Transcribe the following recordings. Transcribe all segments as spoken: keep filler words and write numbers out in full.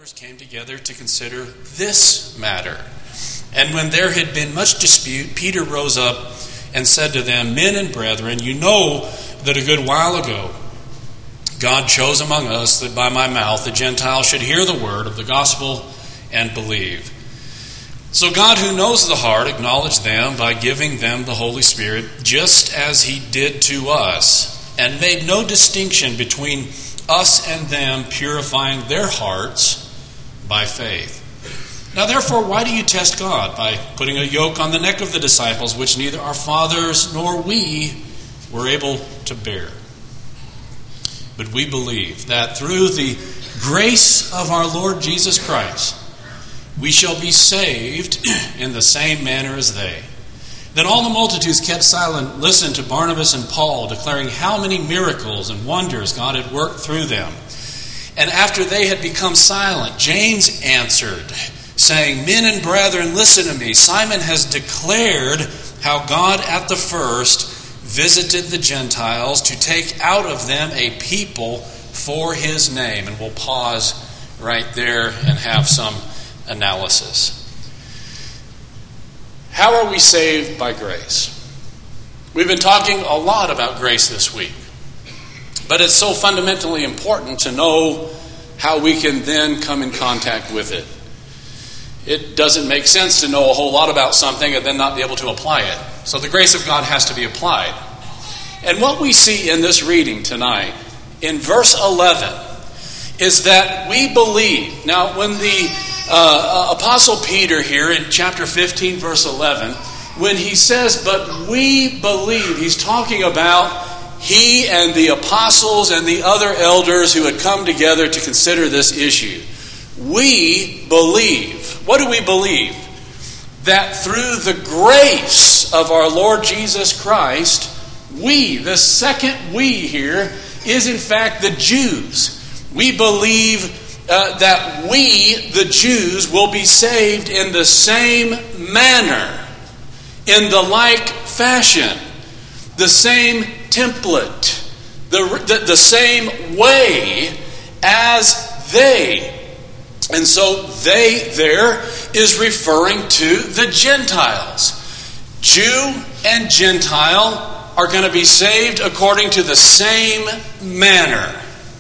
elders came together to consider this matter. And when there had been much dispute, Peter rose up and said to them, Men and brethren, you know that a good while ago God chose among us that by my mouth the Gentiles should hear the word of the gospel and believe. So God, who knows the heart, acknowledged them by giving them the Holy Spirit, just as he did to us, and made no distinction between us and them, purifying their hearts by faith. Now therefore, why do you test God by putting a yoke on the neck of the disciples, which neither our fathers nor we were able to bear? But we believe that through the grace of our Lord Jesus Christ, we shall be saved in the same manner as they. Then all the multitudes kept silent, listened to Barnabas and Paul, declaring how many miracles and wonders God had worked through them. And after they had become silent, James answered, saying, Men and brethren, listen to me. Simon has declared how God at the first visited the Gentiles to take out of them a people for his name. And we'll pause right there and have some analysis. How are we saved by grace? We've been talking a lot about grace this week. But it's so fundamentally important to know how we can then come in contact with it. It doesn't make sense to know a whole lot about something and then not be able to apply it. So the grace of God has to be applied. And what we see in this reading tonight, in verse eleven, is that we believe. Now, when the uh, Apostle Peter here in chapter fifteen, verse eleven, when he says, but we believe, he's talking about he and the apostles and the other elders who had come together to consider this issue. We believe. What do we believe? That through the grace of our Lord Jesus Christ, we, the second we here, is in fact the Jews. We believe uh, that we, the Jews, will be saved in the same manner, in the like fashion, the same template, the, the, the same way as they. And so they there is referring to the Gentiles. Jew and Gentile are going to be saved according to the same manner.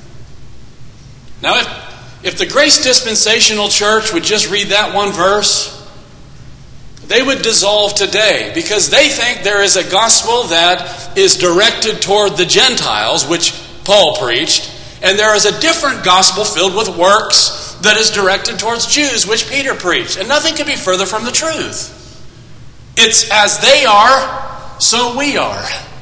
Now, if, if the Grace Dispensational Church would just read that one verse, they would dissolve today because they think there is a gospel that is directed toward the Gentiles, which Paul preached, and there is a different gospel filled with works that is directed towards Jews, which Peter preached. And nothing could be further from the truth. It's as they are, so we are.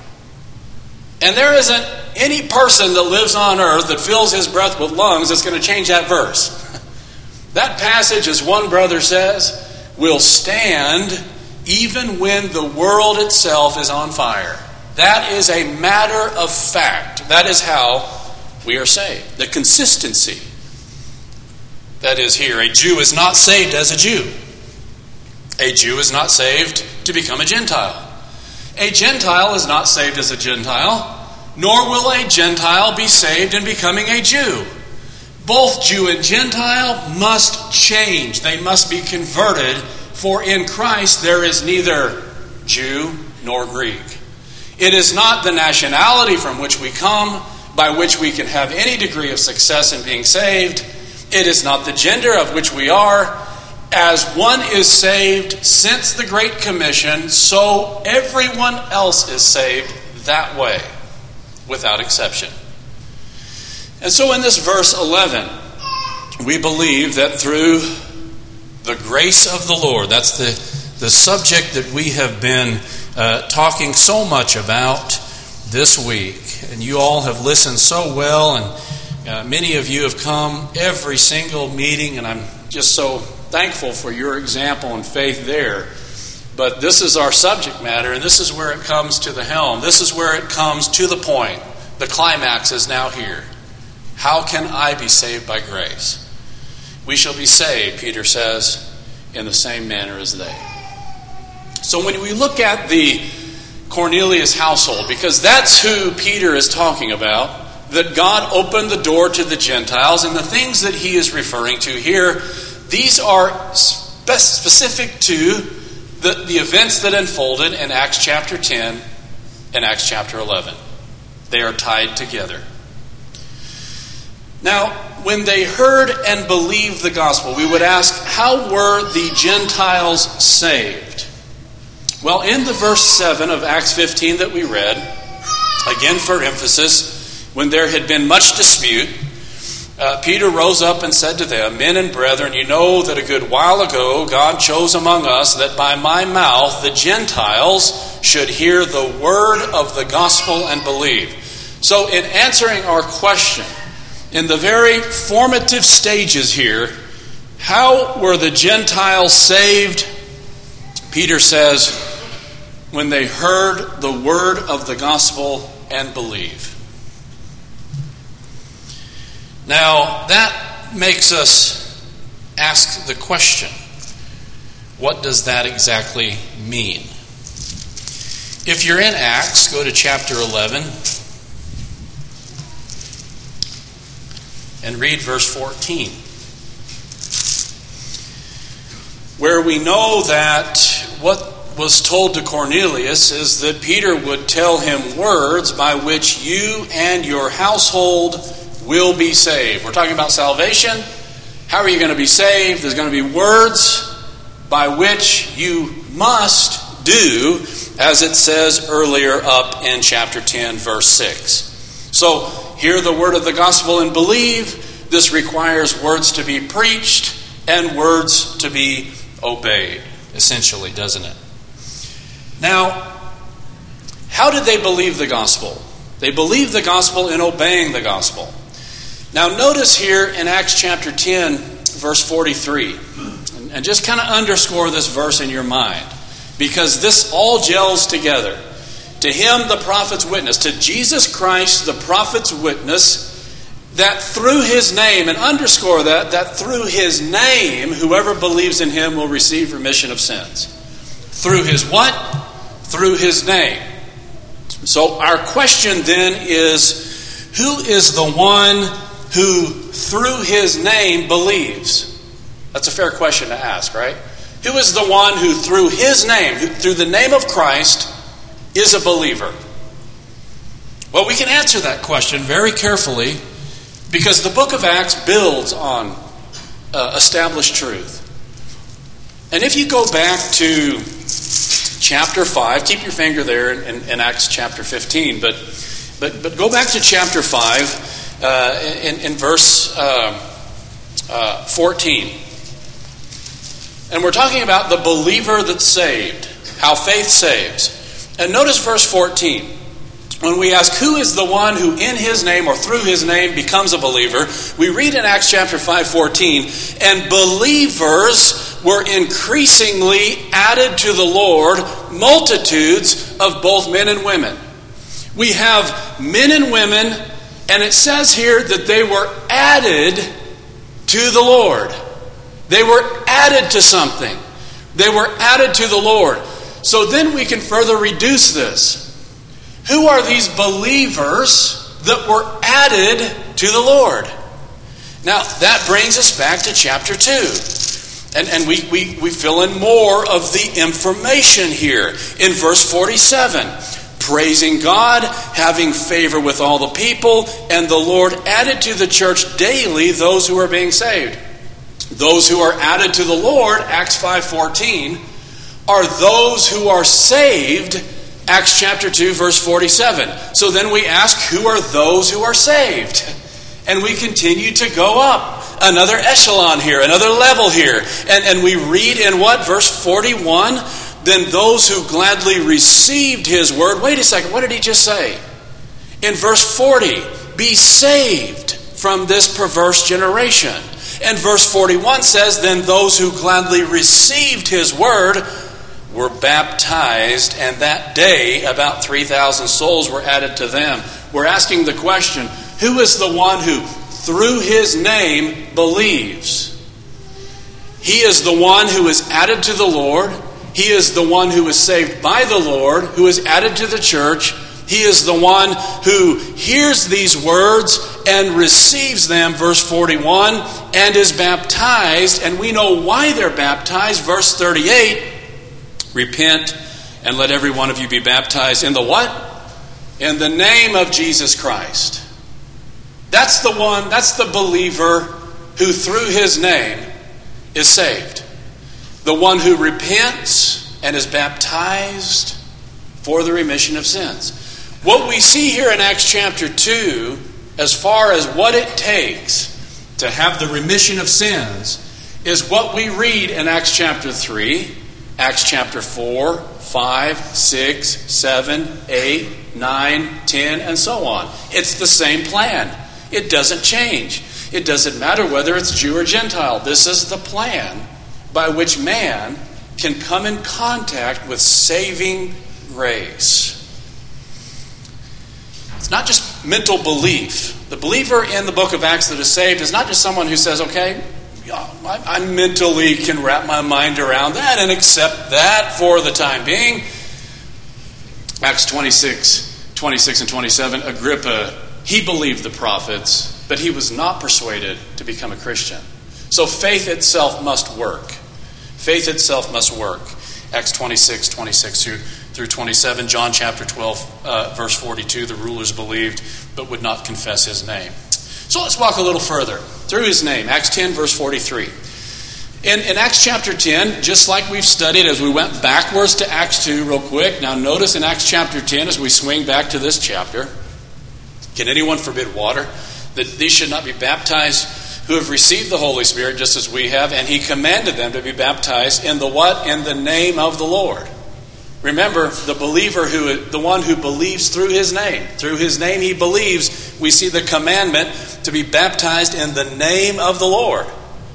And there isn't any person that lives on earth that fills his breath with lungs that's going to change that verse. That passage, as one brother says, will stand even when the world itself is on fire. That is a matter of fact. That is how we are saved. The consistency that is here. A Jew is not saved as a Jew. A Jew is not saved to become a Gentile. A Gentile is not saved as a Gentile, nor will a Gentile be saved in becoming a Jew. Both Jew and Gentile must change. They must be converted, for in Christ there is neither Jew nor Greek. It is not the nationality from which we come by which we can have any degree of success in being saved. It is not the gender of which we are. As one is saved since the Great Commission, so everyone else is saved that way, without exception. And so in this verse eleven, we believe that through the grace of the Lord, that's the, the subject that we have been uh, talking so much about this week. And you all have listened so well, and Uh, many of you have come every single meeting, and I'm just so thankful for your example and faith there. But this is our subject matter, and this is where it comes to the helm. This is where it comes to the point. The climax is now here. How can I be saved by grace? We shall be saved, Peter says, in the same manner as they. So when we look at the Cornelius household, because that's who Peter is talking about, that God opened the door to the Gentiles, and the things that he is referring to here, these are spe- specific to the, the events that unfolded in Acts chapter ten and Acts chapter eleven. They are tied together. Now, when they heard and believed the gospel, we would ask, how were the Gentiles saved? Well, in the verse seven of Acts fifteen that we read, again for emphasis, when there had been much dispute, uh, Peter rose up and said to them, "Men and brethren, you know that a good while ago God chose among us that by my mouth the Gentiles should hear the word of the gospel and believe." So in answering our question, in the very formative stages here, how were the Gentiles saved? Peter says, when they heard the word of the gospel and believe. Now, that makes us ask the question, what does that exactly mean? If you're in Acts, go to chapter eleven and read verse fourteen, where we know that what was told to Cornelius is that Peter would tell him words by which you and your household will be saved. We're talking about salvation. How are you going to be saved? There's going to be words by which you must do, as it says earlier up in chapter ten, verse six. So, hear the word of the gospel and believe. This requires words to be preached and words to be obeyed, essentially, doesn't it? Now, how did they believe the gospel? They believed the gospel in obeying the gospel. Now, notice here in Acts chapter ten, verse forty-three, and just kind of underscore this verse in your mind, because this all gels together. To him, the prophet's witness, to Jesus Christ, the prophet's witness, that through his name, and underscore that, that through his name, whoever believes in him will receive remission of sins. Through his what? Through his name. So our question then is, who is the one who through his name believes? That's a fair question to ask, right? Who is the one who through his name, who, through the name of Christ, is a believer? Well, we can answer that question very carefully because the book of Acts builds on uh, established truth. And if you go back to chapter five, keep your finger there in, in, in Acts chapter fifteen, but but but go back to chapter five. Uh, in, in verse uh, uh, fourteen. And we're talking about the believer that's saved, how faith saves. And notice verse fourteen. When we ask who is the one who in his name or through his name becomes a believer, we read in Acts chapter five fourteen, and believers were increasingly added to the Lord, multitudes of both men and women. We have men and women. And it says here that they were added to the Lord. They were added to something. They were added to the Lord. So then we can further reduce this. Who are these believers that were added to the Lord? Now, that brings us back to chapter two. And, and we, we, we fill in more of the information here in verse forty-seven. Praising God, having favor with all the people, and the Lord added to the church daily those who are being saved. Those who are added to the Lord, Acts five fourteen, are those who are saved, Acts chapter two, verse forty-seven. So then we ask, who are those who are saved? And we continue to go up. Another echelon here, another level here. And, and we read in what? Verse forty-one, then those who gladly received his word. Wait a second, what did he just say? In verse forty, be saved from this perverse generation. And verse forty-one says, then those who gladly received his word were baptized, and that day about three thousand souls were added to them. We're asking the question, who is the one who through his name believes? He is the one who is added to the Lord. He is the one who is saved by the Lord, who is added to the church. He He is the one who hears these words and receives them, verse forty-one, and is baptized. And we know why they're baptized, verse thirty-eight. Repent and let every one of you be baptized in the what? In the name of Jesus Christ. That's the one, that's the believer who through his name is saved. The one who repents and is baptized for the remission of sins. What we see here in Acts chapter two, as far as what it takes to have the remission of sins, is what we read in Acts chapter three, Acts chapter four, five, six, seven, eight, nine, ten, and so on. It's the same plan. It doesn't change. It doesn't matter whether it's Jew or Gentile. This is the plan by which man can come in contact with saving grace. It's not just mental belief. The believer in the book of Acts that is saved is not just someone who says, okay, I, I mentally can wrap my mind around that and accept that for the time being. Acts twenty-six, twenty-six and twenty-seven, Agrippa, he believed the prophets, but he was not persuaded to become a Christian. So faith itself must work. Faith itself must work. Acts twenty-six, twenty-six through, through twenty-seven. John chapter twelve, uh, verse forty-two. The rulers believed, but would not confess his name. So let's walk a little further. Through his name. Acts ten, verse forty-three. In, in Acts chapter ten, just like we've studied as we went backwards to Acts two real quick. Now notice in Acts chapter ten, as we swing back to this chapter, can anyone forbid water? That these should not be baptized who have received the Holy Spirit just as we have, and he commanded them to be baptized in the what? In the name of the Lord. Remember, the believer, who, the one who believes through his name. Through his name he believes. We see the commandment to be baptized in the name of the Lord.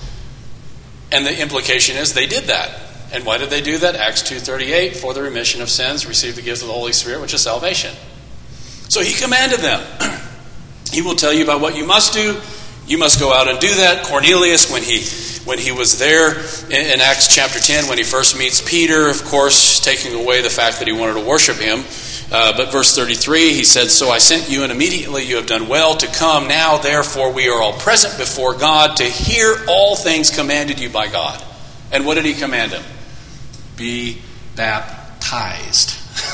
And the implication is they did that. And why did they do that? Acts two thirty-eight, for the remission of sins, receive the gift of the Holy Spirit, which is salvation. So he commanded them. He will tell you about what you must do. You must go out and do that. Cornelius, when he when he was there in, in Acts chapter ten, when he first meets Peter, of course, taking away the fact that he wanted to worship him. Uh, but verse thirty-three, he said, so I sent you, and immediately you have done well to come. Now, therefore, we are all present before God to hear all things commanded you by God. And what did he command him? Be baptized.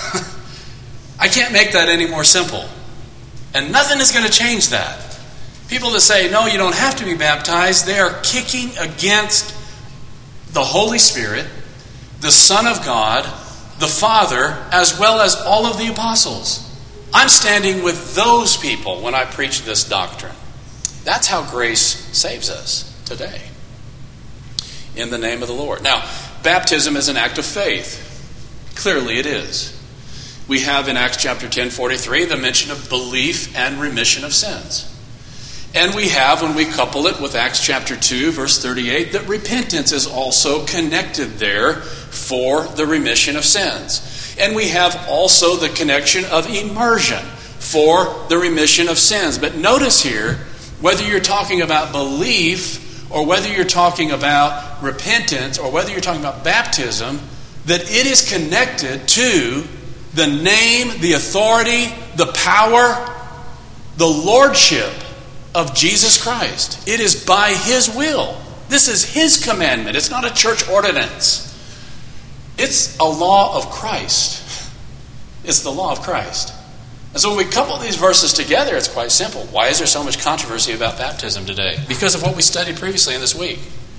I can't make that any more simple. And nothing is going to change that. People that say, no, you don't have to be baptized, they are kicking against the Holy Spirit, the Son of God, the Father, as well as all of the apostles. I'm standing with those people when I preach this doctrine. That's how grace saves us today. In the name of the Lord. Now, baptism is an act of faith. Clearly it is. We have in Acts chapter ten, forty-three, the mention of belief and remission of sins. And we have, when we couple it with Acts chapter two, verse thirty-eight, that repentance is also connected there for the remission of sins. And we have also the connection of immersion for the remission of sins. But notice here, whether you're talking about belief or whether you're talking about repentance or whether you're talking about baptism, that it is connected to the name, the authority, the power, the lordship of Jesus Christ. It is by his will. This is his commandment. It's not a church ordinance. It's a law of Christ. It's the law of Christ. And so when we couple these verses together, it's quite simple. Why is there so much controversy about baptism today? Because of what we studied previously in this week.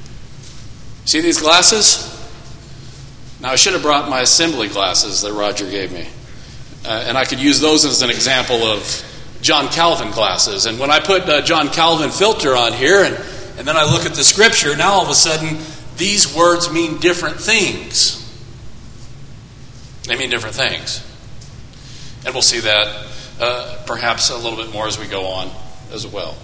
See these glasses? Now, I should have brought my assembly glasses that Roger gave me. Uh, and I could use those as an example of John Calvin glasses. And when I put a John Calvin filter on here and, and then I look at the scripture, now all of a sudden these words mean different things. They mean different things. And we'll see that uh, perhaps a little bit more as we go on as well.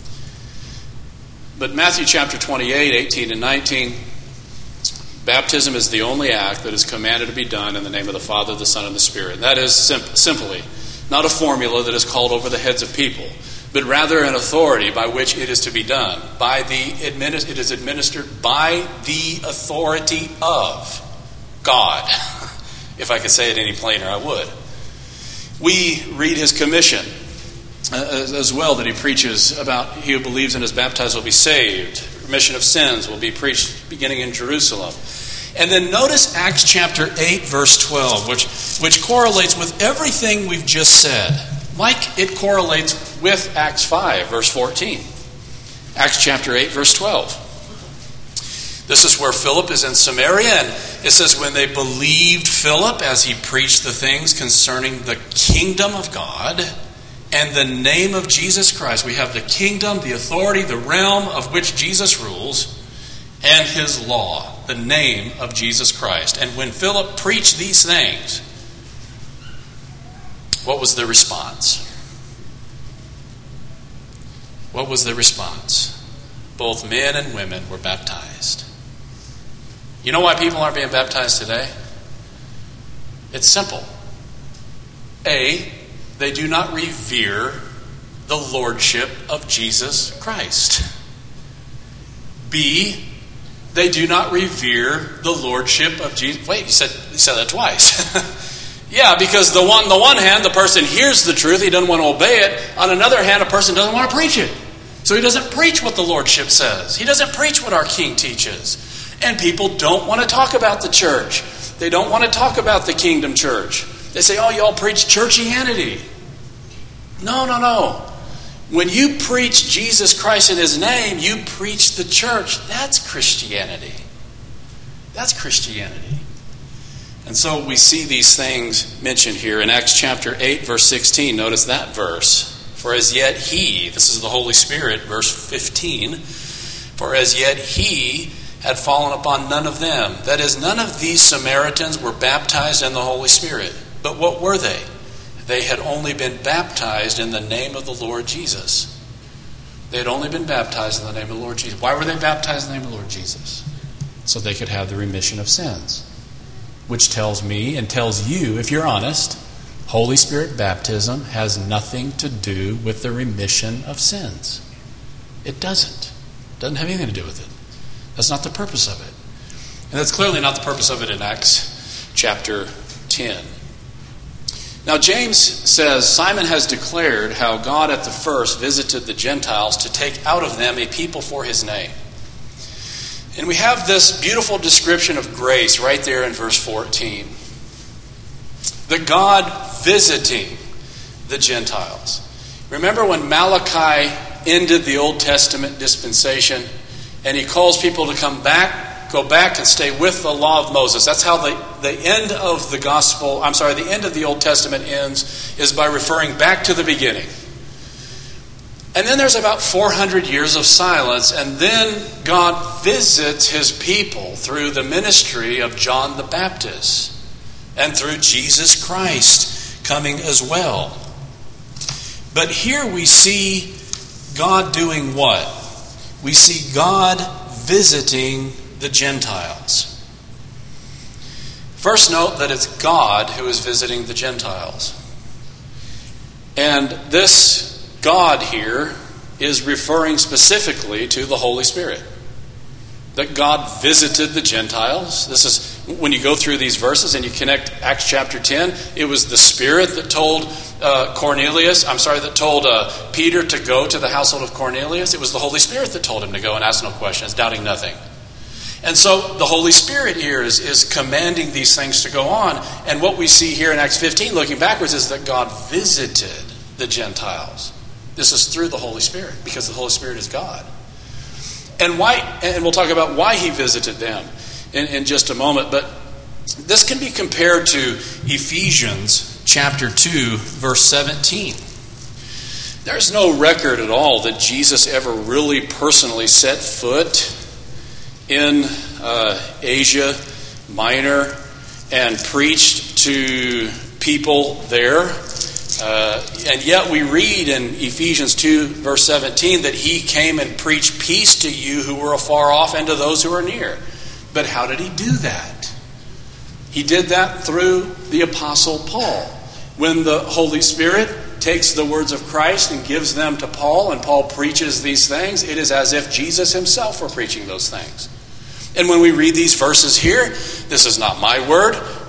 But Matthew chapter twenty-eight, eighteen and nineteen, baptism is the only act that is commanded to be done in the name of the Father, the Son, and the Spirit. And that is sim- simply not a formula that is called over the heads of people, but rather an authority by which it is to be done. By the administ- it is administered by the authority of God. If I could say it any plainer, I would. We read his commission uh, as well, that he preaches about he who believes and is baptized will be saved. Remission of sins will be preached beginning in Jerusalem. And then notice Acts chapter eight, verse twelve, which, which correlates with everything we've just said, like it correlates with Acts five, verse fourteen. Acts chapter eight, verse twelve. This is where Philip is in Samaria, and it says, when they believed Philip as he preached the things concerning the kingdom of God and the name of Jesus Christ. We have the kingdom, the authority, the realm of which Jesus rules, and his law, the name of Jesus Christ. And when Philip preached these things, what was the response? What was the response? Both men and women were baptized. You know why people aren't being baptized today? It's simple. A, they do not revere the lordship of Jesus Christ. B, they do not revere the lordship of Jesus. Wait, you said you said that twice. Yeah, because the one, the one hand, the person hears the truth, he doesn't want to obey it. On another hand, a person doesn't want to preach it. So he doesn't preach what the lordship says. He doesn't preach what our King teaches. And people don't want to talk about the church. They don't want to talk about the kingdom church. They say, oh, y'all preach churchianity. No, no, no. When you preach Jesus Christ in his name, you preach the church. That's Christianity. That's Christianity. And so we see these things mentioned here in Acts chapter eight, verse sixteen. Notice that verse. For as yet he, this is the Holy Spirit, verse fifteen. For as yet he had fallen upon none of them. That is, none of these Samaritans were baptized in the Holy Spirit. But what were they? They had only been baptized in the name of the Lord Jesus. They had only been baptized in the name of the Lord Jesus. Why were they baptized in the name of the Lord Jesus? So they could have the remission of sins. Which tells me and tells you, if you're honest, Holy Spirit baptism has nothing to do with the remission of sins. It doesn't. It doesn't have anything to do with it. That's not the purpose of it. And that's clearly not the purpose of it in Acts chapter ten. Now James says, Simon has declared how God at the first visited the Gentiles to take out of them a people for his name. And we have this beautiful description of grace right there in verse fourteen. That God visiting the Gentiles. Remember when Malachi ended the Old Testament dispensation and he calls people to come back, go back and stay with the law of Moses. That's how the, the end of the gospel, I'm sorry, the end of the Old Testament ends, is by referring back to the beginning. And then there's about four hundred years of silence, and then God visits his people through the ministry of John the Baptist and through Jesus Christ coming as well. But here we see God doing what? We see God visiting the Gentiles. First note that it's God who is visiting the Gentiles. And this God here is referring specifically to the Holy Spirit. That God visited the Gentiles. This is, when you go through these verses and you connect Acts chapter ten, it was the Spirit that told uh, Cornelius, I'm sorry, that told uh, Peter to go to the household of Cornelius. It was the Holy Spirit that told him to go and ask no questions, doubting nothing. And so the Holy Spirit here is, is commanding these things to go on. And what we see here in Acts fifteen, looking backwards, is that God visited the Gentiles. This is through the Holy Spirit, because the Holy Spirit is God. And why? And we'll talk about why he visited them in, in just a moment. But this can be compared to Ephesians chapter two, verse seventeen. There's no record at all that Jesus ever really personally set foot in uh, Asia Minor and preached to people there. Uh, and yet we read in Ephesians two, verse seventeen, that he came and preached peace to you who were afar off and to those who are near. But how did he do that? He did that through the Apostle Paul. When the Holy Spirit takes the words of Christ and gives them to Paul, and Paul preaches these things, it is as if Jesus himself were preaching those things. And when we read these verses here, this is not my word.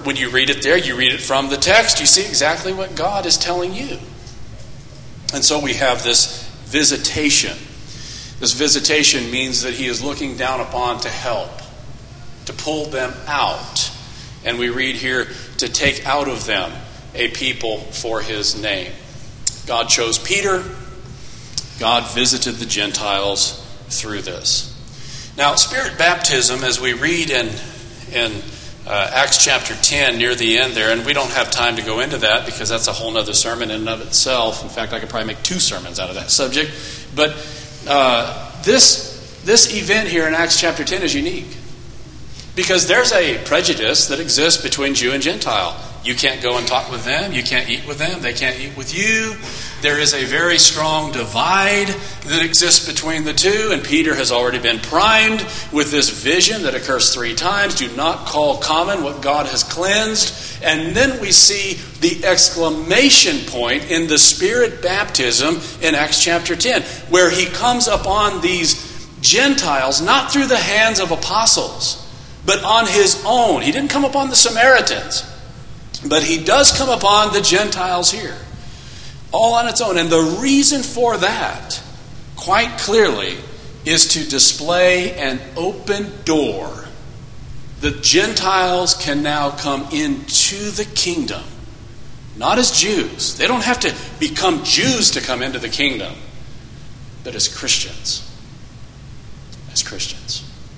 when you read it there, you read it from the text, you see exactly what God is telling you. And so we have this visitation. This visitation means that he is looking down upon to help, to pull them out. And we read here, to take out of them a people for his name. God chose Peter. God visited the Gentiles through this. Now, Spirit baptism, as we read in, in uh, Acts chapter ten, near the end there, and we don't have time to go into that because that's a whole other sermon in and of itself. In fact, I could probably make two sermons out of that subject. But uh, this, this event here in Acts chapter ten is unique. Because there's a prejudice that exists between Jew and Gentile. You can't go and talk with them. You can't eat with them. They can't eat with you. There is a very strong divide that exists between the two. And Peter has already been primed with this vision that occurs three times. Do not call common what God has cleansed. And then we see the exclamation point in the Spirit baptism in Acts chapter ten, where he comes upon these Gentiles, not through the hands of apostles, but on his own. He didn't come upon the Samaritans, but he does come upon the Gentiles here, all on its own. And the reason for that, quite clearly, is to display an open door. The Gentiles can now come into the kingdom, not as Jews. They don't have to become Jews to come into the kingdom, but as Christians. As Christians.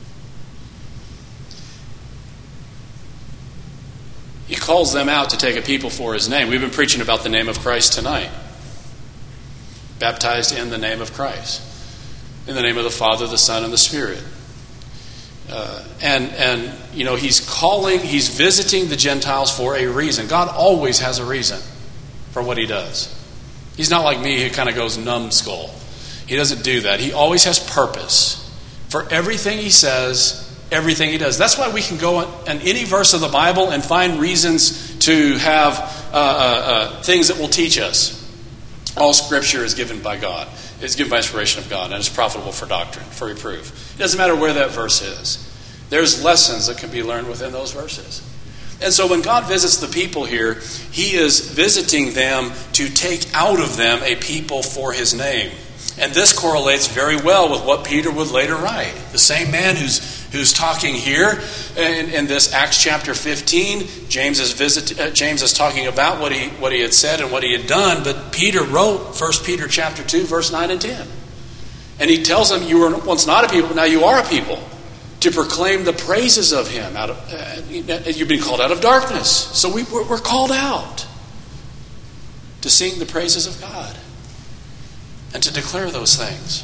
He calls them out to take a people for his name. We've been preaching about the name of Christ tonight. Baptized in the name of Christ. In the name of the Father, the Son, and the Spirit. Uh, and, and, you know, he's calling, he's visiting the Gentiles for a reason. God always has a reason for what he does. He's not like me who kind of goes numbskull. He doesn't do that. He always has purpose for everything he says, everything he does. That's why we can go in any verse of the Bible and find reasons to have uh, uh, uh, things that will teach us. All Scripture is given by God. It's given by inspiration of God, and it's profitable for doctrine, for reproof. It doesn't matter where that verse is. There's lessons that can be learned within those verses. And so when God visits the people here, he is visiting them to take out of them a people for his name. And this correlates very well with what Peter would later write. The same man who's who's talking here in, in this Acts chapter fifteen, James is visit, uh, James is talking about what he what he had said and what he had done. But Peter wrote First Peter chapter two, verse nine and ten, and he tells them, "You were once not a people, but now you are a people, to proclaim the praises of him. Out of uh, you've been called out of darkness, so we, we're, we're called out to sing the praises of God." And to declare those things.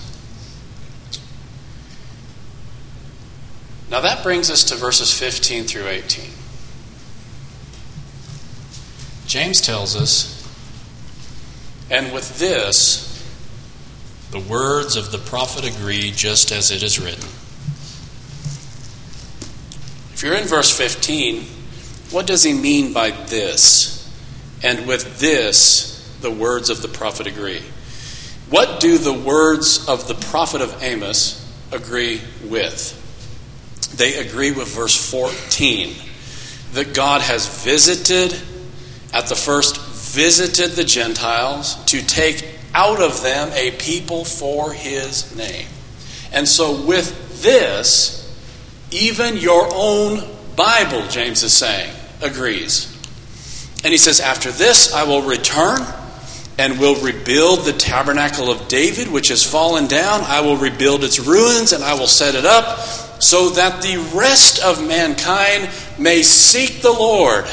Now that brings us to verses fifteen through eighteen. James tells us, "And with this, the words of the prophet agree, just as it is written." If you're in verse fifteen, what does he mean by this? And with this, the words of the prophet agree. What do the words of the prophet of Amos agree with? They agree with verse fourteen, that God has visited, at the first visited the Gentiles to take out of them a people for his name. And so with this, even your own Bible, James is saying, agrees. And he says, "After this I will return and will rebuild the tabernacle of David, which has fallen down. I will rebuild its ruins, and I will set it up, so that the rest of mankind may seek the Lord.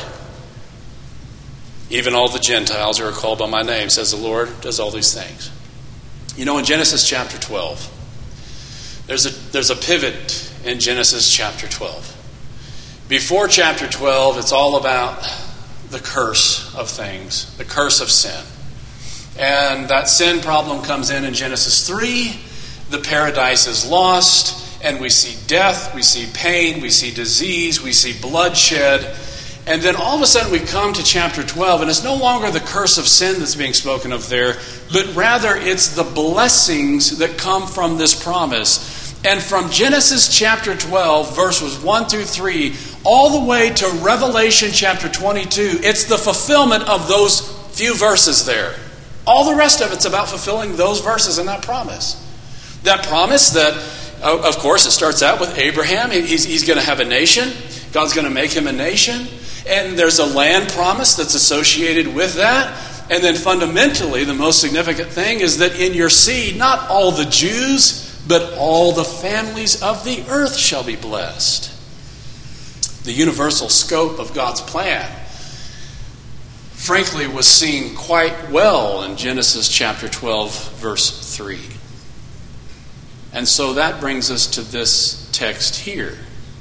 Even all the Gentiles who are called by my name, says the Lord, does all these things." You know, in Genesis chapter twelve, there's a, there's a pivot in Genesis chapter twelve. Before chapter twelve, it's all about the curse of things, the curse of sin. And that sin problem comes in in Genesis three. The paradise is lost, and we see death, we see pain, we see disease, we see bloodshed. And then all of a sudden we come to chapter twelve, and it's no longer the curse of sin that's being spoken of there, but rather it's the blessings that come from this promise. And from Genesis chapter twelve, verses one through three, all the way to Revelation chapter twenty-two, it's the fulfillment of those few verses there. All the rest of it's about fulfilling those verses and that promise. That promise that, of course, it starts out with Abraham. He's, he's going to have a nation. God's going to make him a nation. And there's a land promise that's associated with that. And then fundamentally, the most significant thing is that in your seed, not all the Jews, but all the families of the earth shall be blessed. The universal scope of God's plan, frankly, was seen quite well in Genesis chapter twelve, verse three. And so that brings us to this text here.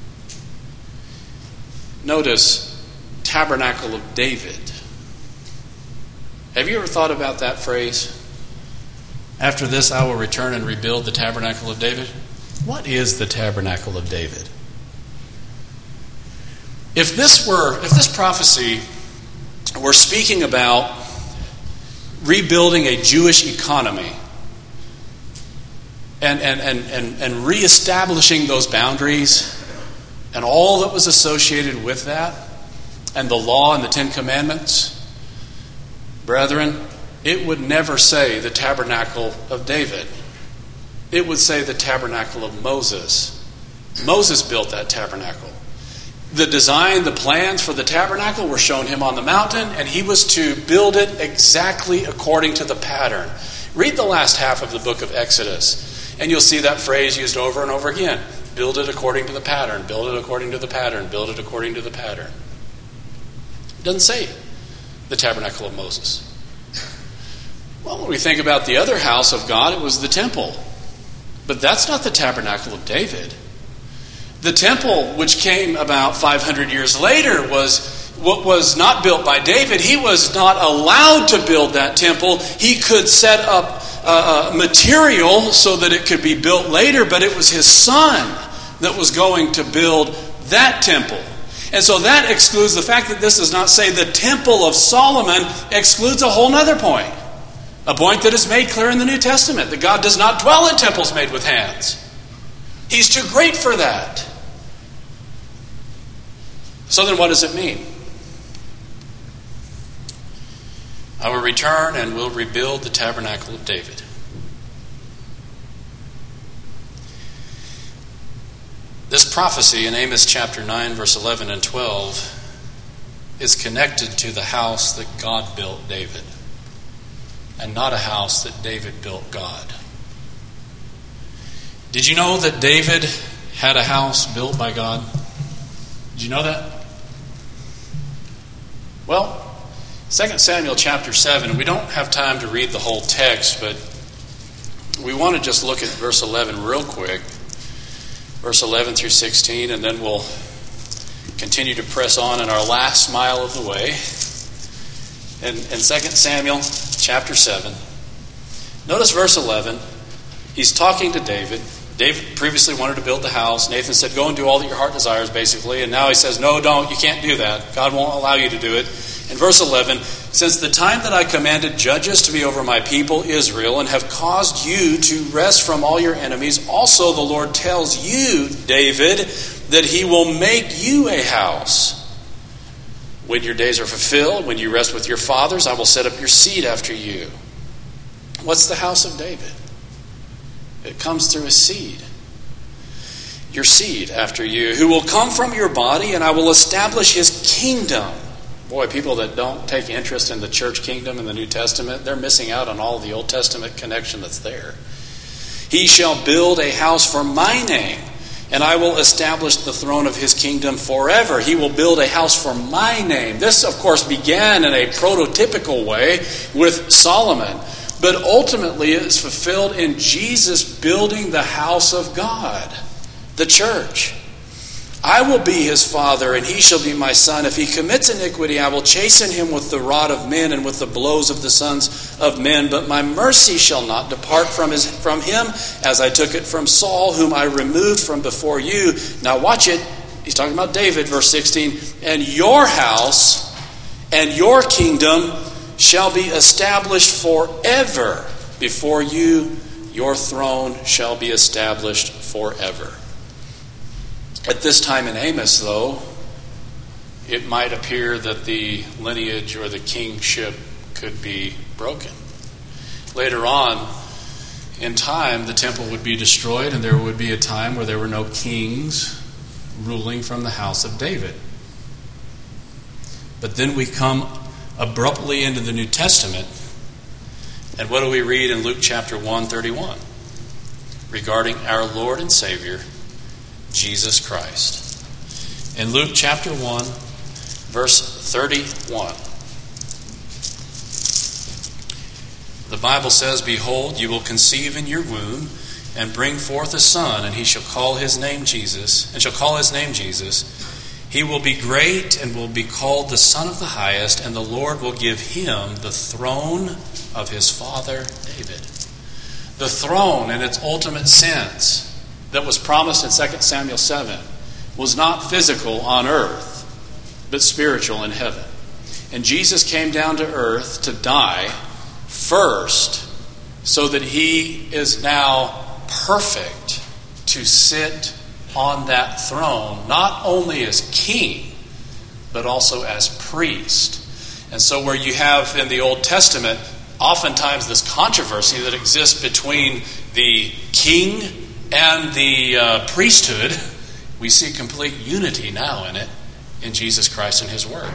Notice, tabernacle of David. Have you ever thought about that phrase? After this, I will return and rebuild the tabernacle of David. What is the tabernacle of David? If this were, if this prophecy were speaking about rebuilding a Jewish economy and, and, and, and, and reestablishing those boundaries and all that was associated with that, and the law and the Ten Commandments, brethren, it would never say the tabernacle of David. It would say the tabernacle of Moses. Moses built that tabernacle. The design, the plans for the tabernacle were shown him on the mountain, and he was to build it exactly according to the pattern. Read the last half of the book of Exodus, and you'll see that phrase used over and over again. Build it according to the pattern. Build it according to the pattern. Build it according to the pattern. It doesn't say the tabernacle of Moses. Well, when we think about the other house of God, it was the temple. But that's not the tabernacle of David. The temple, which came about five hundred years later, was what was not built by David. He was not allowed to build that temple. He could set up uh, material so that it could be built later, but it was his son that was going to build that temple. And so that excludes the fact that this does not say the temple of Solomon, excludes a whole other point. A point that is made clear in the New Testament, that God does not dwell in temples made with hands. He's too great for that. So then what does it mean? I will return and will rebuild the tabernacle of David. This prophecy in Amos chapter nine, verse eleven and twelve is connected to the house that God built David, and not a house that David built God. Did you know that David had a house built by God? Did you know that? Well, Second Samuel chapter seven, we don't have time to read the whole text, but we want to just look at verse eleven real quick. Verse eleven through sixteen, and then we'll continue to press on in our last mile of the way. In, in Second Samuel chapter seven, notice verse eleven. He's talking to David. David previously wanted to build the house. Nathan said, go and do all that your heart desires, basically. And now he says, no, don't. You can't do that. God won't allow you to do it. In verse eleven, since the time that I commanded judges to be over my people Israel and have caused you to rest from all your enemies, also the Lord tells you, David, that he will make you a house. When your days are fulfilled, when you rest with your fathers, I will set up your seed after you. What's the house of David? It comes through his seed. Your seed after you, who will come from your body, and I will establish his kingdom. Boy, people that don't take interest in the church kingdom in the New Testament, they're missing out on all the Old Testament connection that's there. He shall build a house for my name, and I will establish the throne of his kingdom forever. He will build a house for my name. This, of course, began in a prototypical way with Solomon, but ultimately it is fulfilled in Jesus building the house of God, the church. I will be his father, and he shall be my son. If he commits iniquity, I will chasten him with the rod of men and with the blows of the sons of men. But my mercy shall not depart from his from him, as I took it from Saul, whom I removed from before you. Now watch it. He's talking about David, verse sixteen. And your house and your kingdom shall be established forever before you, your throne shall be established forever. At this time in Amos, though, it might appear that the lineage or the kingship could be broken. Later on in time, the temple would be destroyed, and there would be a time where there were no kings ruling from the house of David. But then we come abruptly into the New Testament, and what do we read in Luke chapter one thirty-one regarding our Lord and Savior, Jesus Christ? In Luke chapter one, verse thirty-one, the Bible says, "Behold, you will conceive in your womb and bring forth a son, and he shall call his name Jesus, and shall call his name Jesus. He will be great and will be called the Son of the Highest, and the Lord will give him the throne of his father David." The throne, in its ultimate sense, that was promised in Second Samuel seven, was not physical on earth, but spiritual in heaven. And Jesus came down to earth to die first, so that he is now perfect to sit on that throne, not only as king, but also as priest. And so where you have in the Old Testament oftentimes this controversy that exists between the king and the uh, priesthood, we see complete unity now in it in Jesus Christ and his work.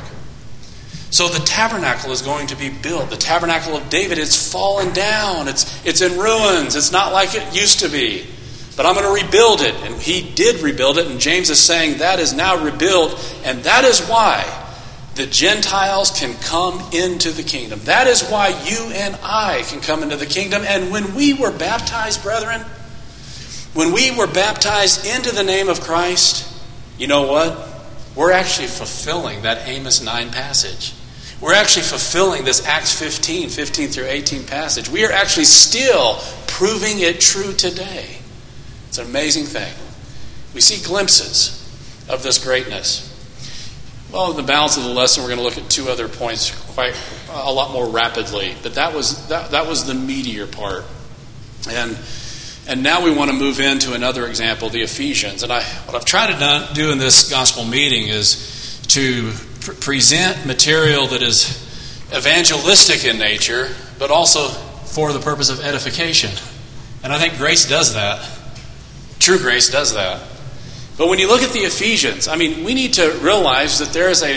So the tabernacle is going to be built. The tabernacle of David is fallen down. It's, it's in ruins. It's not like it used to be. But I'm going to rebuild it. And he did rebuild it. And James is saying that is now rebuilt. And that is why the Gentiles can come into the kingdom. That is why you and I can come into the kingdom. And when we were baptized, brethren, when we were baptized into the name of Christ, you know what? We're actually fulfilling that Amos nine passage. We're actually fulfilling this Acts fifteen, fifteen through eighteen passage. We are actually still proving it true today. It's an amazing thing. We see glimpses of this greatness. Well, in the balance of the lesson, we're going to look at two other points quite a lot more rapidly. But that was that, that was the meatier part. And and now we want to move into another example, the Ephesians. And I what I've tried to do in this gospel meeting is to pr- present material that is evangelistic in nature, but also for the purpose of edification. And I think grace does that. True grace does that. But when you look at the Ephesians, I mean, we need to realize that there is a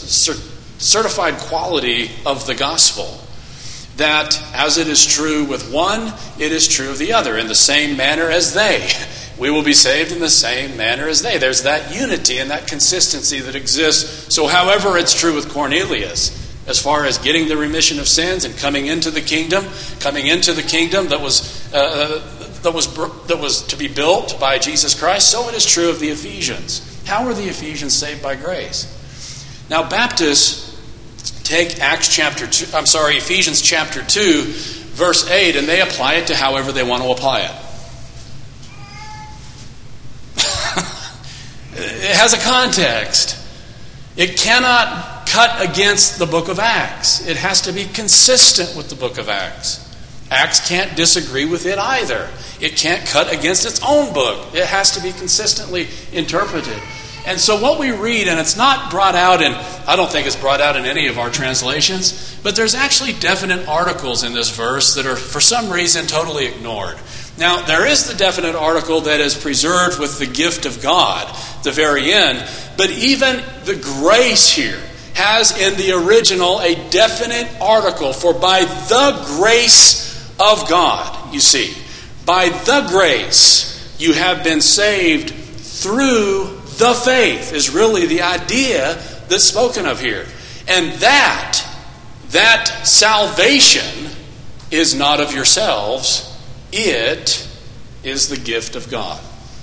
certified quality of the gospel. That as it is true with one, it is true of the other, in the same manner as they. We will be saved in the same manner as they. There's that unity and that consistency that exists. So however it's true with Cornelius, as far as getting the remission of sins and coming into the kingdom, coming into the kingdom that was uh, that was that was to be built by Jesus Christ, so it is true of the Ephesians. How were the Ephesians saved by grace? Now, Baptists take Acts chapter two, I'm sorry, Ephesians chapter two, verse eight, and they apply it to however they want to apply it. It has a context. It cannot cut against the book of Acts. It has to be consistent with the book of Acts. Acts can't disagree with it either. It can't cut against its own book. It has to be consistently interpreted. And so what we read, and it's not brought out in, I don't think it's brought out in any of our translations, but there's actually definite articles in this verse that are, for some reason, totally ignored. Now, there is the definite article that is preserved with the gift of God, the very end, but even the grace here has in the original a definite article for by the grace of God, you see. By the grace you have been saved through the faith is really the idea that's spoken of here. And that, that salvation is not of yourselves. It is the gift of God.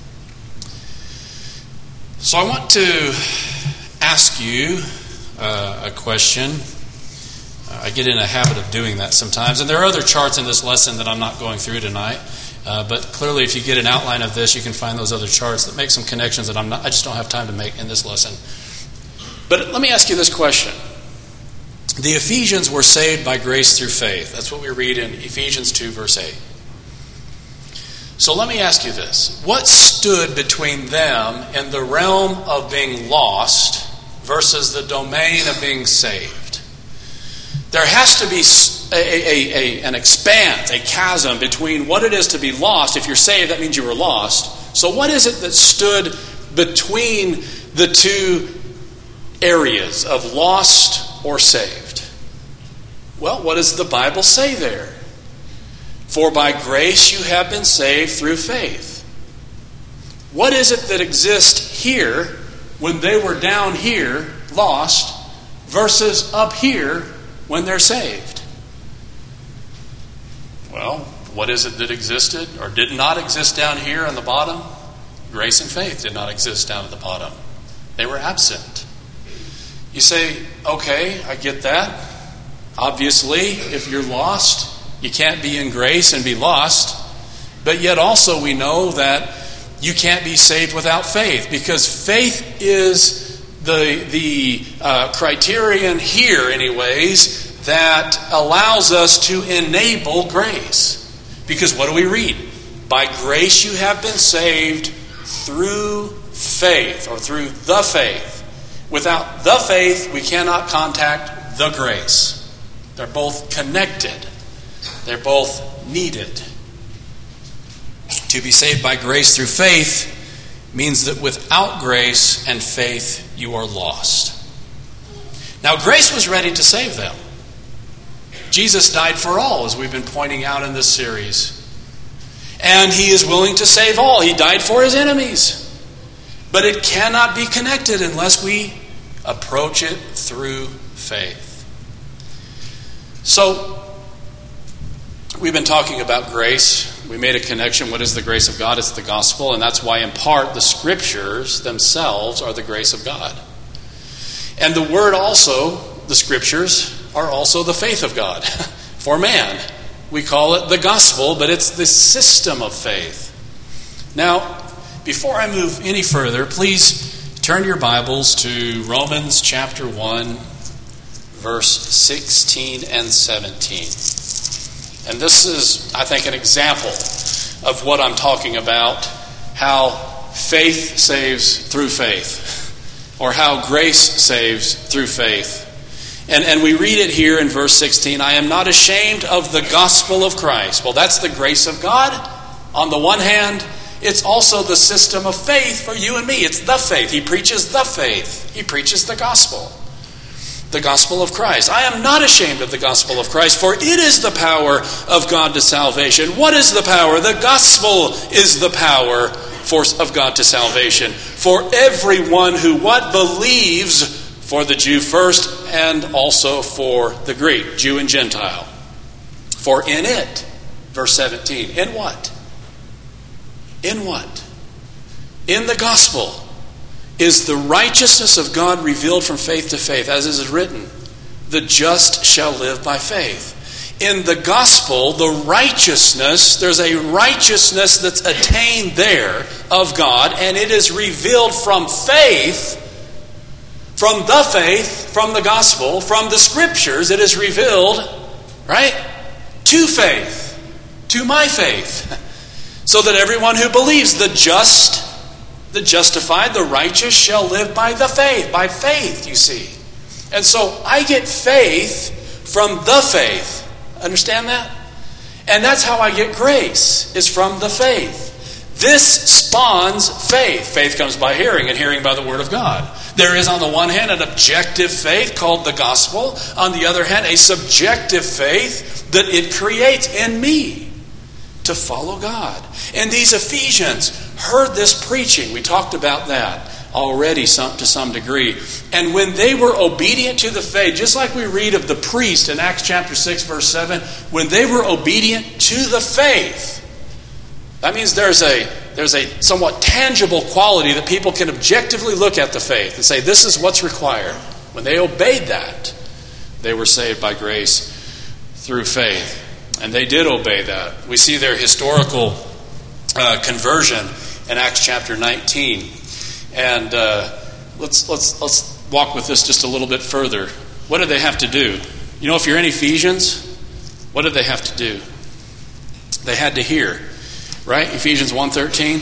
So I want to ask you uh, a question. Uh, I get in a habit of doing that sometimes. And there are other charts in this lesson that I'm not going through tonight. Uh, but clearly, if you get an outline of this, you can find those other charts that make some connections that I'm not, I just don't have time to make in this lesson. But let me ask you this question. The Ephesians were saved by grace through faith. That's what we read in Ephesians two, verse eight. So let me ask you this. What stood between them and the realm of being lost versus the domain of being saved? There has to be a, a, a, an expanse, a chasm between what it is to be lost. If you're saved, that means you were lost. So what is it that stood between the two areas of lost or saved? Well, what does the Bible say there? For by grace you have been saved through faith. What is it that exists here when they were down here, lost, versus up here when they're saved? Well, what is it that existed or did not exist down here on the bottom? Grace and faith did not exist down at the bottom. They were absent. You say, okay, I get that. Obviously, if you're lost, you can't be in grace and be lost. But yet also we know that you can't be saved without faith, because faith is the, the uh, criterion here, anyways, that allows us to enable grace. Because what do we read? By grace you have been saved through faith, or through the faith. Without the faith, we cannot contact the grace. They're both connected. They're both needed. To be saved by grace through faith means that without grace and faith, you are lost. Now, grace was ready to save them. Jesus died for all, as we've been pointing out in this series. And he is willing to save all. He died for his enemies. But it cannot be connected unless we approach it through faith. So, we've been talking about grace. We made a connection. What is the grace of God? It's the gospel. And that's why, in part, the scriptures themselves are the grace of God. And the word also, the scriptures, are also the faith of God for man. We call it the gospel, but it's the system of faith. Now, before I move any further, please turn your Bibles to Romans chapter one, verse sixteen and seventeen. And this is, I think, an example of what I'm talking about, how faith saves through faith, or how grace saves through faith. And, and we read it here in verse sixteen, I am not ashamed of the gospel of Christ. Well, that's the grace of God. On the one hand, it's also the system of faith for you and me. It's the faith. He preaches the faith. He preaches the gospel. The gospel of Christ. I am not ashamed of the gospel of Christ, for it is the power of God to salvation. What is the power? The gospel is the power for, of God to salvation. For everyone who what believes, for the Jew first and also for the Greek, Jew and Gentile. For in it, verse seventeen, in what? In what? In the gospel is the righteousness of God revealed from faith to faith, as is written, the just shall live by faith. In the gospel, the righteousness, there's a righteousness that's attained there of God, and it is revealed from faith, from the faith, from the gospel, from the scriptures. It is revealed, right, to faith, to my faith. So that everyone who believes, the just, the justified, the righteous, shall live by the faith. By faith, you see. And so I get faith from the faith. Understand that? And that's how I get grace, is from the faith. This spawns faith. Faith comes by hearing, and hearing by the word of God. There is, on the one hand, an objective faith called the gospel. On the other hand, a subjective faith that it creates in me to follow God. And these Ephesians heard this preaching. We talked about that already some, to some degree. And when they were obedient to the faith, just like we read of the priest in Acts chapter six, verse seven, when they were obedient to the faith, that means there's a there's a somewhat tangible quality that people can objectively look at the faith and say, this is what's required. When they obeyed that, they were saved by grace through faith. And they did obey that. We see their historical uh, conversion in Acts chapter nineteen. And uh, let's let's let's walk with this just a little bit further. What did they have to do? You know, if you're in Ephesians, what did they have to do? They had to hear. Right? Ephesians one thirteen.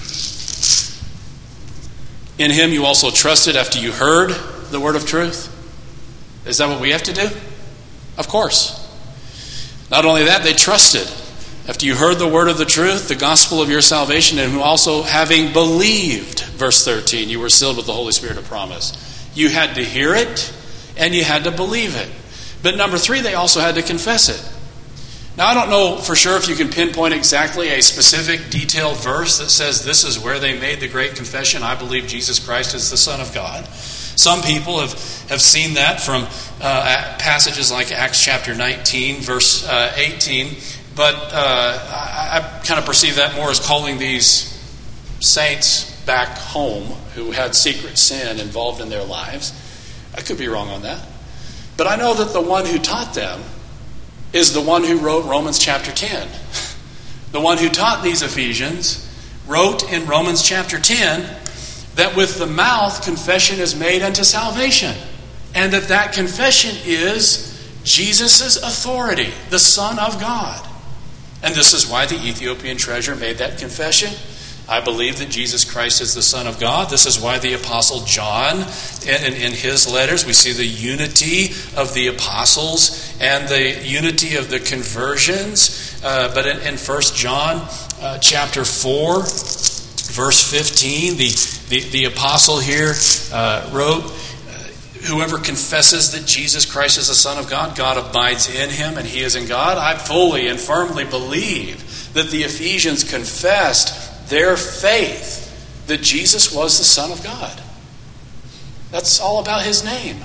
In him you also trusted after you heard the word of truth. Is that what we have to do? Of course. Not only that, they trusted. After you heard the word of the truth, the gospel of your salvation, and who also having believed, verse thirteen, you were sealed with the Holy Spirit of promise. You had to hear it, and you had to believe it. But number three, they also had to confess it. Now, I don't know for sure if you can pinpoint exactly a specific detailed verse that says this is where they made the great confession, I believe Jesus Christ is the Son of God. Some people have, have seen that from uh, passages like Acts chapter nineteen, verse uh, eighteen. But uh, I, I kind of perceive that more as calling these saints back home who had secret sin involved in their lives. I could be wrong on that. But I know that the one who taught them is the one who wrote Romans chapter ten. The one who taught these Ephesians wrote in Romans chapter ten that with the mouth confession is made unto salvation. And that that confession is Jesus' authority, the Son of God. And this is why the Ethiopian treasurer made that confession. I believe that Jesus Christ is the Son of God. This is why the Apostle John, in, in, in his letters, we see the unity of the apostles and the unity of the conversions. Uh, but in, in First John uh, chapter four, verse fifteen, the, the, the apostle here uh, wrote, whoever confesses that Jesus Christ is the Son of God, God abides in him and he is in God. I fully and firmly believe that the Ephesians confessed their faith that Jesus was the Son of God. That's all about his name.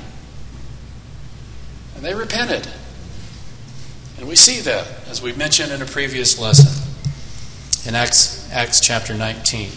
And they repented. And we see that, as we mentioned in a previous lesson, in Acts, Acts chapter nineteen,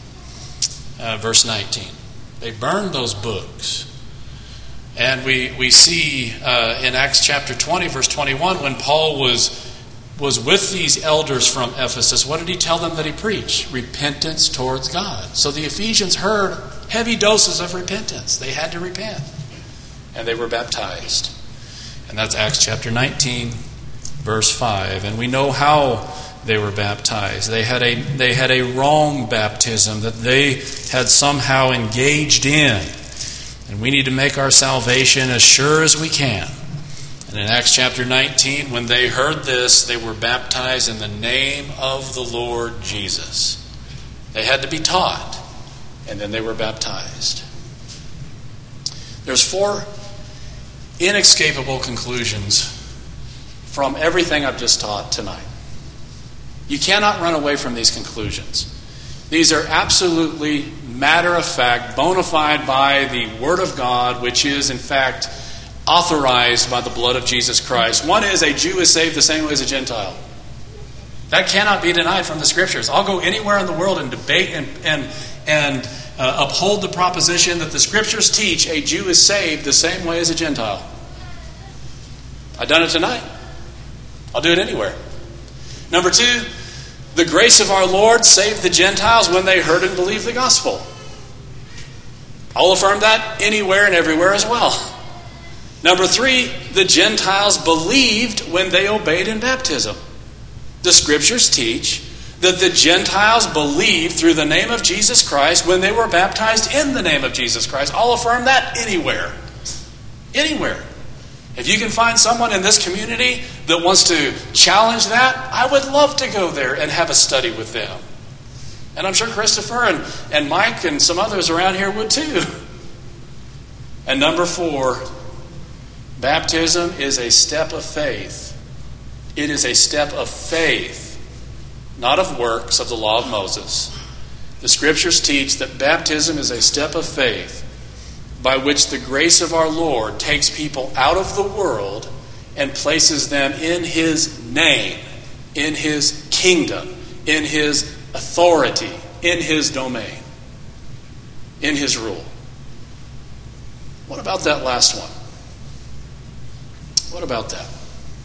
uh, verse nineteen. They burned those books. And we, we see uh, in Acts chapter twenty, verse twenty-one, when Paul was was with these elders from Ephesus, what did he tell them that he preached? Repentance towards God. So the Ephesians heard heavy doses of repentance. They had to repent. And they were baptized. And that's Acts chapter nineteen, verse five. And we know how they were baptized. They had a, they had a wrong baptism that they had somehow engaged in. And we need to make our salvation as sure as we can. And in Acts chapter nineteen, when they heard this, they were baptized in the name of the Lord Jesus. They had to be taught, and then they were baptized. There's four inescapable conclusions from everything I've just taught tonight. You cannot run away from these conclusions. These are absolutely matter of fact, bona fide by the Word of God, which is in fact authorized by the blood of Jesus Christ. One is a Jew is saved the same way as a Gentile. That cannot be denied from the Scriptures. I'll go anywhere in the world and debate and and, and uh, uphold the proposition that the Scriptures teach a Jew is saved the same way as a Gentile. I've done it tonight. I'll do it anywhere. Number two, the grace of our Lord saved the Gentiles when they heard and believed the gospel. I'll affirm that anywhere and everywhere as well. Number three, the Gentiles believed when they obeyed in baptism. The Scriptures teach that the Gentiles believed through the name of Jesus Christ when they were baptized in the name of Jesus Christ. I'll affirm that anywhere. Anywhere. If you can find someone in this community that wants to challenge that, I would love to go there and have a study with them. And I'm sure Christopher and, and Mike and some others around here would too. And number four, baptism is a step of faith. It is a step of faith, not of works of the law of Moses. The Scriptures teach that baptism is a step of faith by which the grace of our Lord takes people out of the world and places them in His name, in His kingdom, in His authority, in His domain, in His rule. What about that last one? What about that?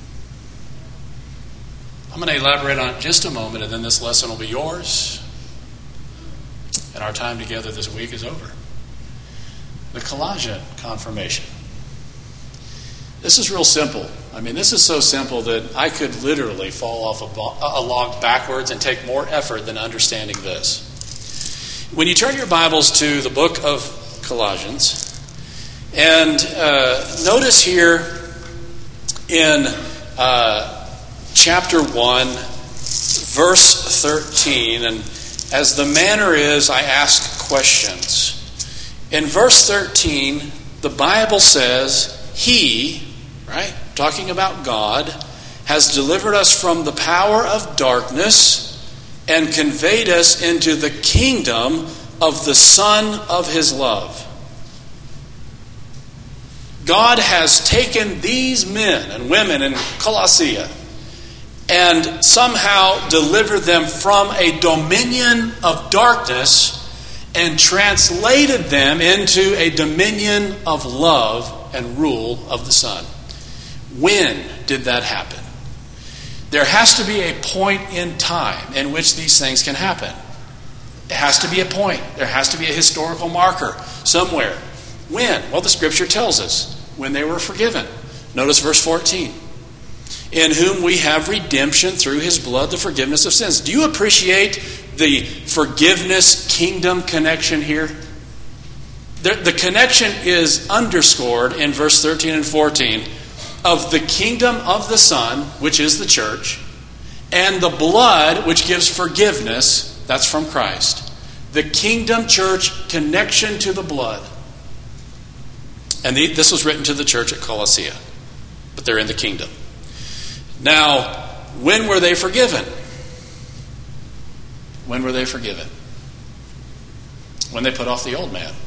I'm going to elaborate on it in just a moment, and then this lesson will be yours, and our time together this week is over. The Colossian confirmation. This is real simple. I mean, this is so simple that I could literally fall off a, bo- a log backwards and take more effort than understanding this. When you turn your Bibles to the book of Colossians, and uh, notice here in uh, chapter one, verse thirteen, and as the manner is, I ask questions. In verse thirteen, the Bible says, He, right, talking about God, has delivered us from the power of darkness and conveyed us into the kingdom of the Son of His love. God has taken these men and women in Colossae and somehow delivered them from a dominion of darkness and translated them into a dominion of love and rule of the Son. When did that happen? There has to be a point in time in which these things can happen. It has to be a point. There has to be a historical marker somewhere. When? Well, the Scripture tells us. When they were forgiven. Notice verse fourteen. In whom we have redemption through His blood, the forgiveness of sins. Do you appreciate the forgiveness kingdom connection here? The, the connection is underscored in verse thirteen and fourteen of the kingdom of the Son, which is the church, and the blood, which gives forgiveness, that's from Christ. The kingdom church connection to the blood. And the, this was written to the church at Colossae, but they're in the kingdom. Now, when were they forgiven? When were they forgiven? When they put off the old man.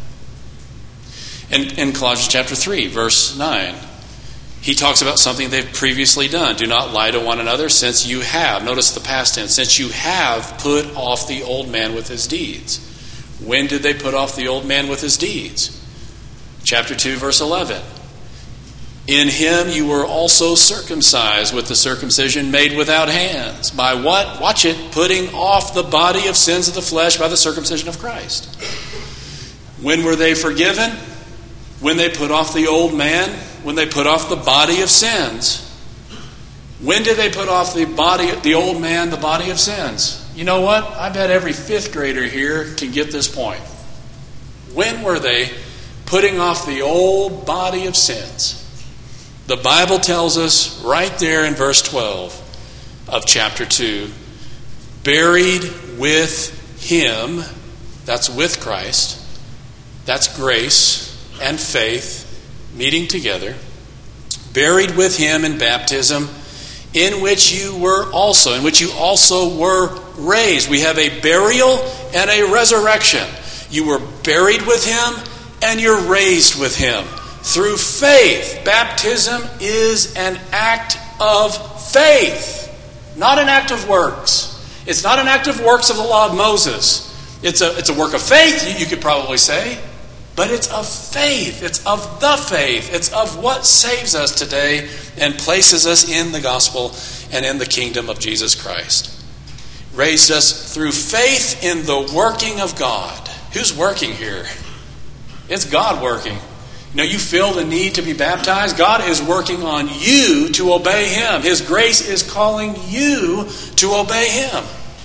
In, in Colossians chapter three, verse nine, he talks about something they've previously done. Do not lie to one another, since you have, notice the past tense, since you have put off the old man with his deeds. When did they put off the old man with his deeds? Chapter two, verse eleven. In Him you were also circumcised with the circumcision made without hands. By what? Watch it. Putting off the body of sins of the flesh by the circumcision of Christ. When were they forgiven? When they put off the old man. When they put off the body of sins. When did they put off the body, the old man, the body of sins? You know what? I bet every fifth grader here can get this point. When were they putting off the old body of sins? The Bible tells us right there in verse twelve of chapter two, buried with Him, that's with Christ, that's grace and faith meeting together, buried with Him in baptism, in which you were also, in which you also were raised. We have a burial and a resurrection. You were buried with Him and you're raised with Him. Through faith. Baptism is an act of faith, not an act of works. It's not an act of works of the law of Moses. It's a, it's a work of faith, you, you could probably say, but it's of faith. It's of the faith. It's of what saves us today and places us in the gospel and in the kingdom of Jesus Christ. Raised us through faith in the working of God. Who's working here? It's God working. You know, you feel the need to be baptized. God is working on you to obey Him. His grace is calling you to obey Him.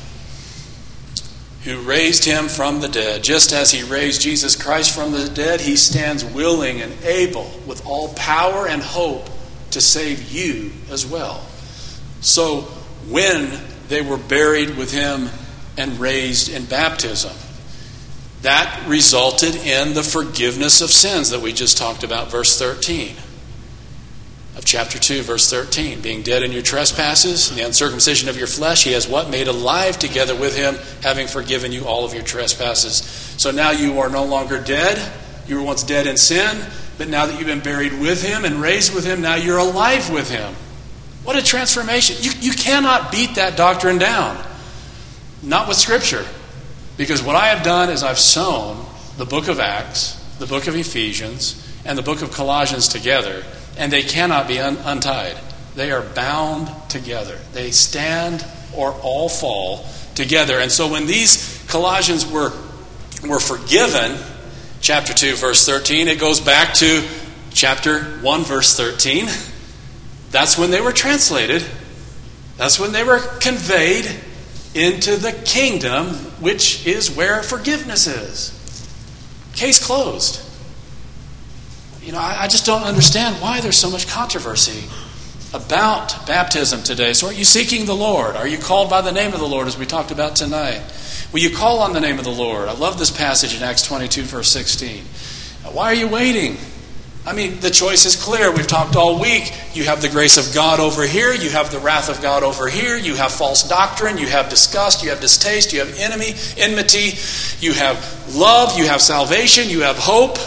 Who raised Him from the dead. Just as He raised Jesus Christ from the dead, He stands willing and able with all power and hope to save you as well. So when they were buried with Him and raised in baptism, that resulted in the forgiveness of sins that we just talked about, verse thirteen of chapter two, verse thirteen. Being dead in your trespasses and the uncircumcision of your flesh, He has what? Made alive together with Him, having forgiven you all of your trespasses. So now you are no longer dead. You were once dead in sin, but now that you've been buried with Him and raised with Him, now you're alive with Him. What a transformation. You, you cannot beat that doctrine down. Not with Scripture. Because what I have done is I've sewn the book of Acts, the book of Ephesians, and the book of Colossians together, and they cannot be un- untied. They are bound together. They stand or all fall together. And so when these Colossians were, were forgiven, chapter two, verse thirteen, it goes back to chapter one, verse thirteen. That's when they were translated. That's when they were conveyed into the kingdom, which is where forgiveness is. Case closed. You know, I, I just don't understand why there's so much controversy about baptism today. So are you seeking the Lord? Are you called by the name of the Lord, as we talked about tonight? Will you call on the name of the Lord? I love this passage in Acts twenty-two, verse sixteen. Why are you waiting? I mean, the choice is clear. We've talked all week. You have the grace of God over here. You have the wrath of God over here. You have false doctrine. You have disgust. You have distaste. You have enemy, enmity. You have love. You have salvation. You have hope.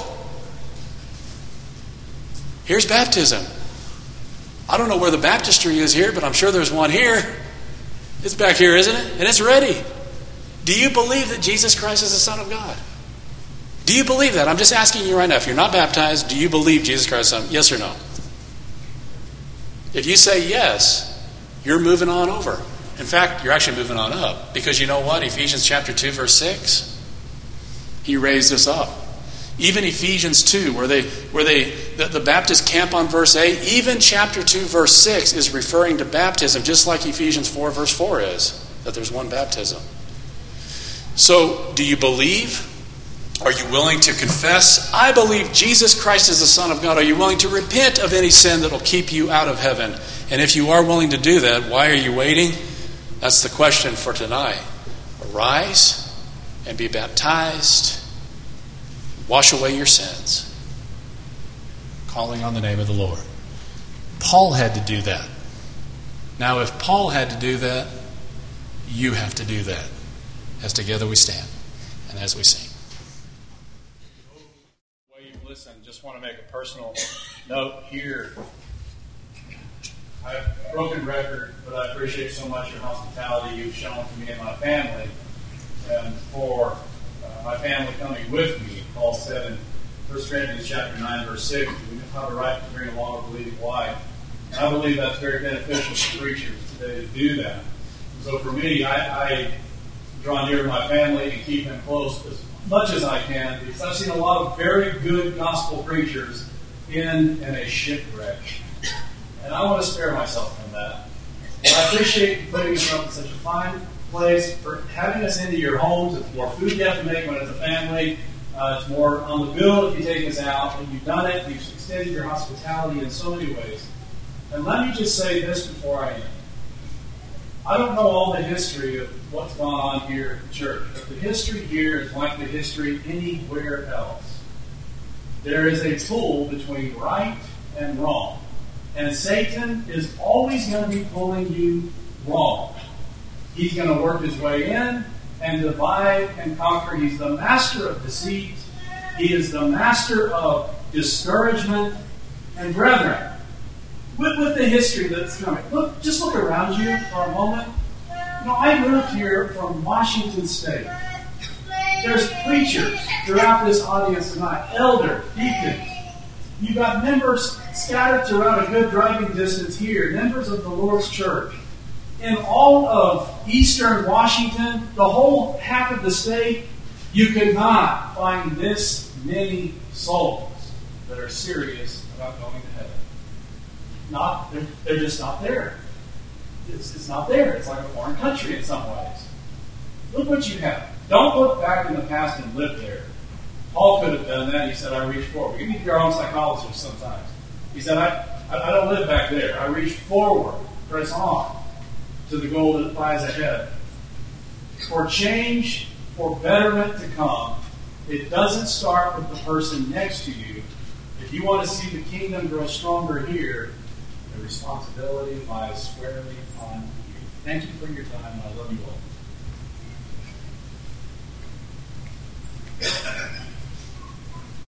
Here's baptism. I don't know where the baptistry is here, but I'm sure there's one here. It's back here, isn't it? And it's ready. Do you believe that Jesus Christ is the Son of God? Do you believe that? I'm just asking you right now. If you're not baptized, do you believe Jesus Christ is the Son? Yes or no? If you say yes, you're moving on over. In fact, you're actually moving on up. Because you know what? Ephesians chapter two, verse six, he raised us up. Even Ephesians two, where they where they the, the Baptists camp on verse eight, even chapter two, verse six is referring to baptism, just like Ephesians four, verse four is, that there's one baptism. So, do you believe? Are you willing to confess, I believe Jesus Christ is the Son of God? Are you willing to repent of any sin that will keep you out of heaven? And if you are willing to do that, why are you waiting? That's the question for tonight. Arise and be baptized. Wash away your sins. Calling on the name of the Lord. Paul had to do that. Now, if Paul had to do that, you have to do that. As together we stand and as we sing. Listen, just want to make a personal note here. I've broken record, but I appreciate so much your hospitality you've shown to me and my family. And for uh, my family coming with me, Paul said in First Corinthians chapter nine, verse six, we have a right to bring along a believing wife. And I believe that's very beneficial for preachers today to do that. So for me, I, I draw near to my family and keep them close as much as I can, because I've seen a lot of very good gospel preachers in, in a shipwreck. And I want to spare myself from that. And I appreciate you putting us up in such a fine place, for having us into your homes. It's more food you have to make when it's a family. Uh, it's more on the bill if you take us out. And you've done it. You've extended your hospitality in so many ways. And let me just say this before I end. I don't know all the history of what's gone on here at the church, but the history here is like the history anywhere else. There is a pull between right and wrong. And Satan is always going to be pulling you wrong. He's going to work his way in and divide and conquer. He's the master of deceit. He is the master of discouragement. And brethren, With, with the history that's coming, look, just look around you for a moment. You know, I moved here from Washington State. There's preachers throughout this audience tonight, elders, deacons. You've got members scattered throughout a good driving distance here, members of the Lord's church. In all of eastern Washington, the whole half of the state, you could not find this many souls that are serious about going to heaven. Not, they're, they're just not there. It's, it's not there. It's like a foreign country in some ways. Look what you have. Don't look back in the past and live there. Paul could have done that. He said, I reach forward. You need your own psychologist sometimes. He said, I, I don't live back there. I reach forward, press on to the goal that lies ahead. For change, for betterment to come, it doesn't start with the person next to you. If you want to see the kingdom grow stronger here, the responsibility lies squarely on you. Thank you for your time, and I love you all.